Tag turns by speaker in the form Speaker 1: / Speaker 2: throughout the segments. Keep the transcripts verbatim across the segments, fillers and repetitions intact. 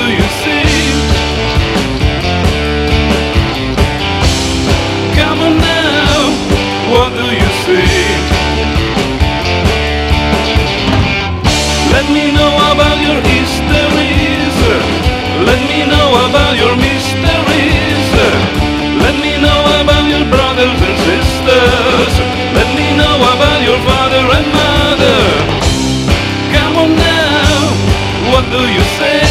Speaker 1: do you see? Come on now, what do you see? Let me know about your histories. Let me know about your mysteries. Let me know about your brothers and sisters. Let me know about your father and mother. Come on now, what do you say?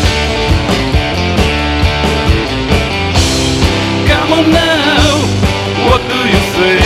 Speaker 1: Come on now, what do you say?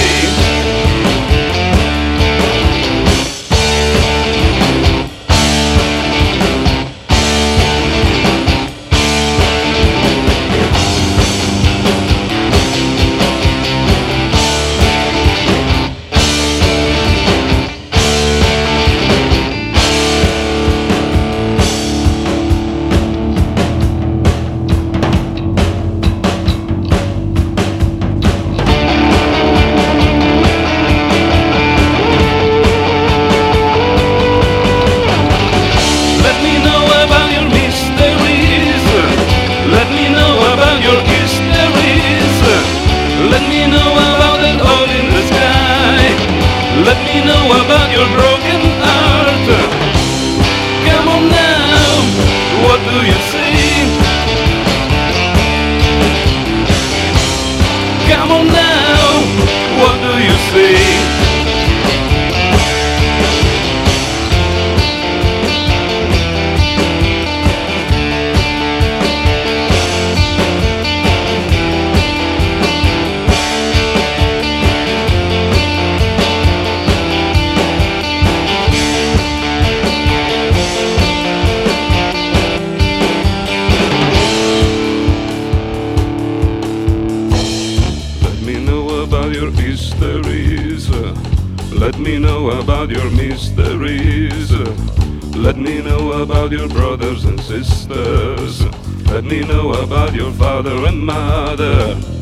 Speaker 1: Let me know about that hole in the sky. Let me know about your broken heart. Come on now, what do you see? Come on now, what do you see? About your histories, let me know about your mysteries. Let me know about your brothers and sisters. Let me know about your father and mother.